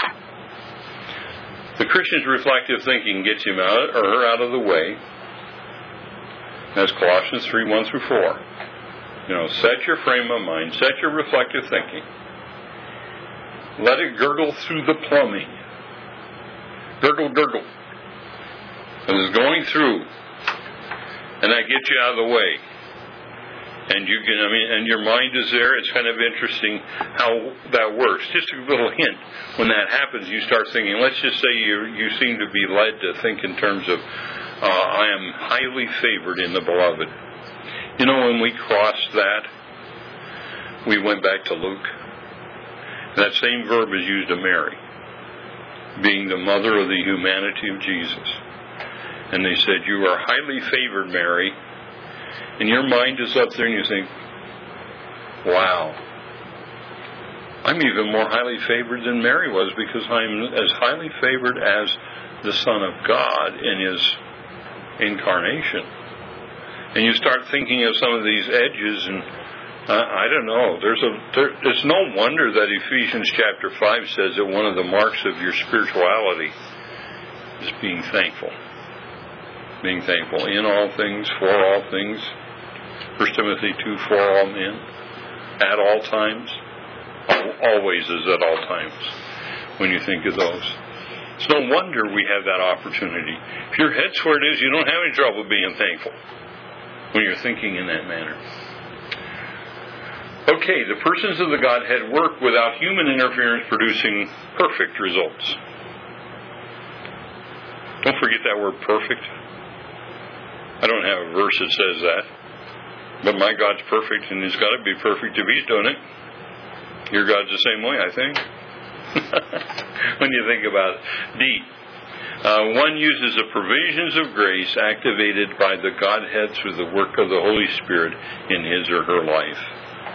The Christian's reflective thinking gets him out or her out of the way. That's Colossians three, one through four. You know, set your frame of mind, set your reflective thinking. Let it gurgle through the plumbing. Gurgle, gurgle. And it's going through. And that gets you out of the way. And you can, I mean, and your mind is there. It's kind of interesting how that works. Just a little hint. When that happens, you start thinking, let's just say you you seem to be led to think in terms of, uh, I am highly favored in the beloved. You know, when we crossed that, we went back to Luke. That same verb is used of Mary, being the mother of the humanity of Jesus. And they said, you are highly favored, Mary. And your mind is up there and you think, wow, I'm even more highly favored than Mary was, because I'm as highly favored as the Son of God in his incarnation. And you start thinking of some of these edges, and uh, I don't know, there's a there, it's no wonder that Ephesians chapter five says that one of the marks of your spirituality is being thankful. Being thankful in all things, for all things. First Timothy two, for all men. At all times. Always is at all times when you think of those. It's no wonder we have that opportunity. If your head's where it is, you don't have any trouble being thankful when you're thinking in that manner. Okay, the persons of the Godhead work without human interference, producing perfect results. Don't forget that word perfect. I don't have a verse that says that. But my God's perfect, and he's got to be perfect if he's doing it. Your God's the same way, I think. When you think about it. D. Uh, one uses the provisions of grace activated by the Godhead through the work of the Holy Spirit in his or her life.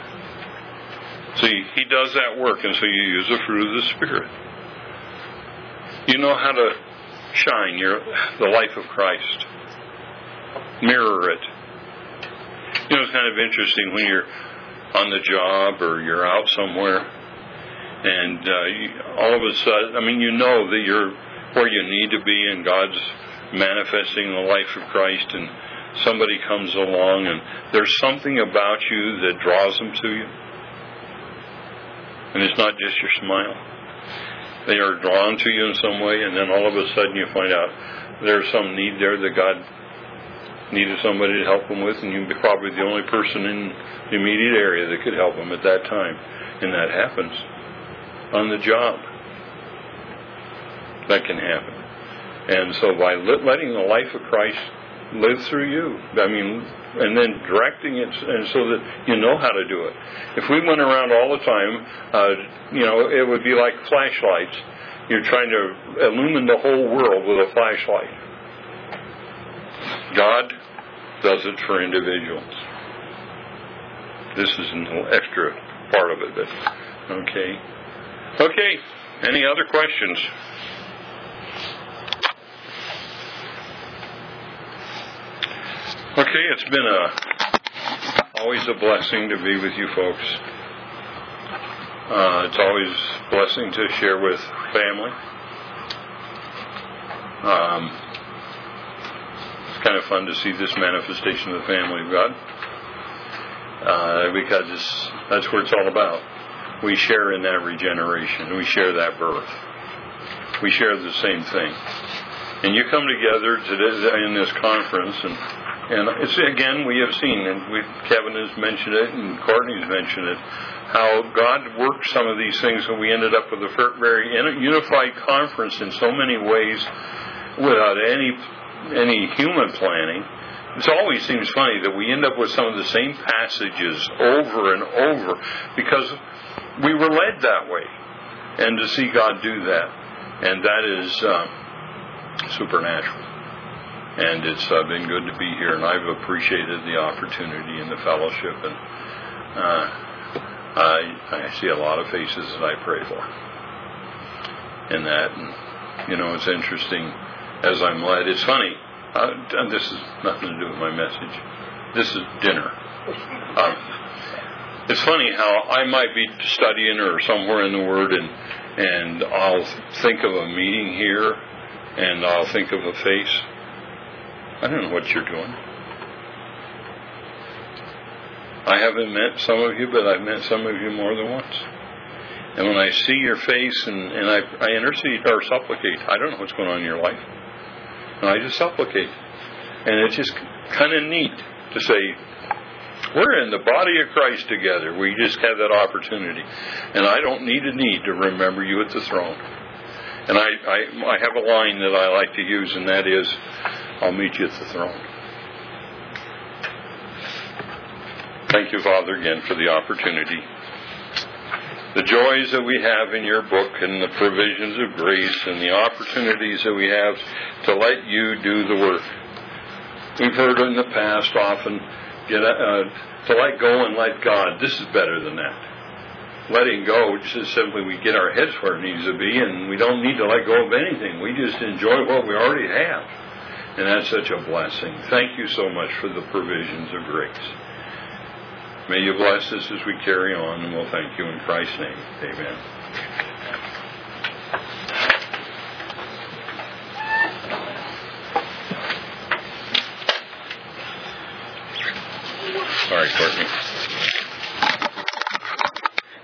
See, he does that work, and so you use the fruit of the Spirit. You know how to shine your the life of Christ. Mirror it. You know, it's kind of interesting when you're on the job or you're out somewhere, and uh, you, all of a sudden, I mean, you know that you're where you need to be, and God's manifesting the life of Christ, and somebody comes along, and there's something about you that draws them to you. And it's not just your smile. They are drawn to you in some way, and then all of a sudden you find out there's some need there that God needed somebody to help them with, and you're probably the only person in the immediate area that could help them at that time. And that happens on the job. That can happen. And so by letting the life of Christ live through you, I mean, and then directing it, and so that you know how to do it. If we went around all the time, uh, you know, it would be like flashlights. You're trying to illumine the whole world with a flashlight. God does it for individuals. This is an extra part of it, but okay. Okay, any other questions? Okay, it's been a always a blessing to be with you folks. Uh, it's always a blessing to share with family. Um, it's kind of fun to see this manifestation of the family of God, uh, because it's, that's what it's all about. We share in that regeneration. We share that birth. We share the same thing. And you come together today in this conference, and And it's, again, we have seen, and we, Kevin has mentioned it, and Courtney's mentioned it, how God worked some of these things, and we ended up with a very unified conference in so many ways without any any human planning. It always seems funny that we end up with some of the same passages over and over because we were led that way, and to see God do that, and that is uh, supernatural. And it's uh, been good to be here, and I've appreciated the opportunity and the fellowship, and uh, I, I see a lot of faces that I pray for in that. And, you know, it's interesting as I'm led. It's funny, uh, and this has nothing to do with my message. This is dinner. Um, it's funny how I might be studying or somewhere in the Word, and, and I'll think of a meeting here, and I'll think of a face. I don't know what you're doing. I haven't met some of you, but I've met some of you more than once. And when I see your face and, and I, I intercede or supplicate, I don't know what's going on in your life. And I just supplicate. And it's just kind of neat to say, we're in the body of Christ together. We just have that opportunity. And I don't need a need to remember you at the throne. And I, I, I have a line that I like to use, and that is, I'll meet you at the throne. Thank you, Father, again for the opportunity. The joys that we have in your book and the provisions of grace and the opportunities that we have to let you do the work. We've heard in the past often get, uh, to let go and let God. This is better than that. Letting go just simply we get our heads where it needs to be, and we don't need to let go of anything. We just enjoy what we already have. And that's such a blessing. Thank you so much for the provisions of grace. May you bless us as we carry on, and we'll thank you in Christ's name. Amen.